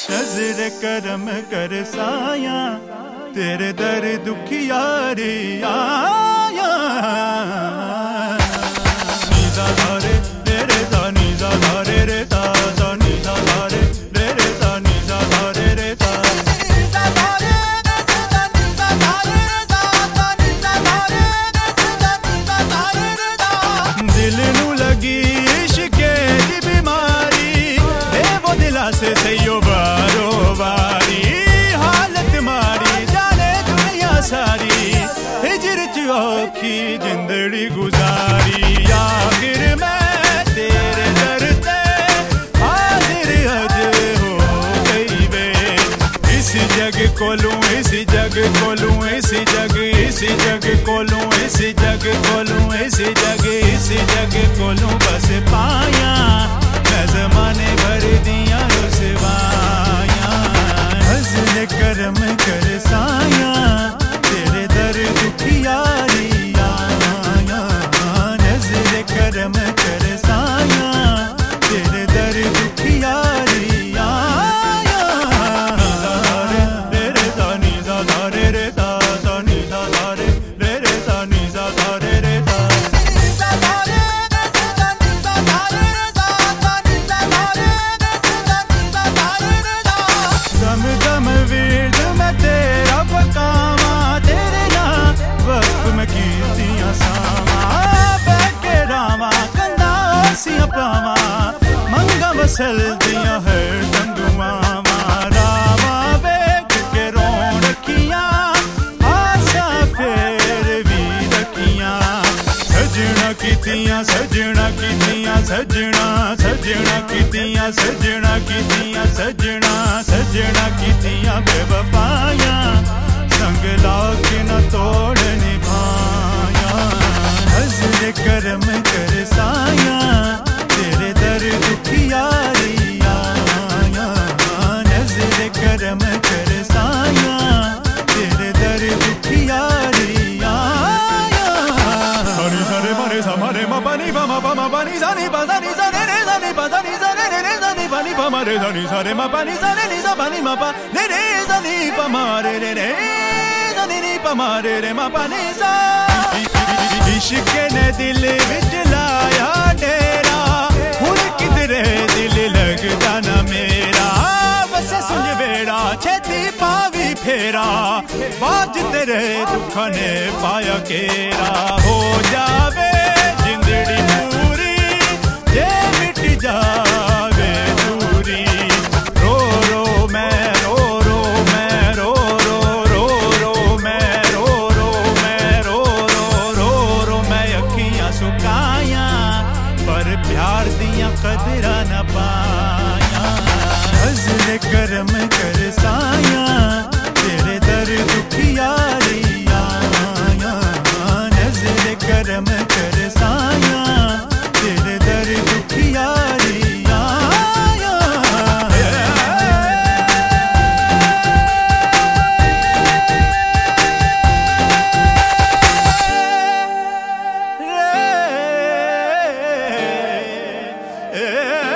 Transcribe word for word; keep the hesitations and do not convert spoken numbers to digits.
नजर करम कर साया तेरे दर दुखियारी आया नीदा धारे तेरे सा नीदा धारे रे सा सा नीदा धारे रे रे सा नीदा धारे रे सा नीदा धारे रे सा नीदा धारे रे सा सा नीदा धारे रे सा नीदा धारे रे सा दिल नू लगी इश्के दी बीमारी ए वो दिला से सैयो बारो बारी हालत मारी जाने दुनिया सारी हिजर च औखी जिंदड़ी गुजारी आखिर मैं तेरे दर ते हाजिर अज हो गई वे इस जग कोलू इस जग कोलू इस जग इस जग कोलू इस जग कोलू इस जग इस जग कोलू बस पाया मैं ज़माने भर दिया रुसवाया हज़न करम कर साया तेरे दर दुखियारी आया नज़र करम कर साया तेरे दर दुखियारी आया रे रे सा नीदा धारे रे सा सा नीदा धारे रे रे सा नीदा धारे रे सा नीदा धारे रे सा नीदा धारे रे सा सा नीदा धारे रे सा नीदा धारे रे सा दम दम वीर मैं तेरा पकावा तेरे ना वक्त में कीतियां सावा बैके रावा कंधा सिया पावा मंगा बसल दिया है तंदुआ रावा वेख के रोन रखिया आशा फेर भी रखिया सजना कीतियां सजना कीतियां सजना सजना कीतियां सजना कीतियां सजना सजना कीतियां बेवफाया संग लाके न तोड़ निभाया हज़र करम कर साया तेरे दर दुखियारी आया नज़र करम कर साया तेरे दर दुखियारी आया हरे हरे मरे सा मरे मा पानी बा मा पा मा पानी सा नी बा सा नी सा रे रे सा नी बा सा नी सा रे रे रे सा नी पानी पा मा रे सा नी सा रे मा पानी सा रे नी सा पानी मा पा रे रे सा नी पा मा रे रे रे सा नी नी पा मा रे रे मा पानी सा इश्क ने दिल विच लाया डेरा हुण किधरे दिल लगदा ना मेरा बस सुन बेड़ा छेती पावी फेरा बाज तेरे दुख ने पाया केरा हो जावे जिंदड़ी पूरी जे मिट जावे दूरी रो रो मैं रो रो मैं रो रो रो रो मैं रो रो मैं रो रो रो रो मैं अखियां सुकाया पर प्यार दियां कदरा न पाया हज़न करम कर साया तेरे दर दुखियारी आया नज़र करम कर साया तेरे दर दुखियारी आया रे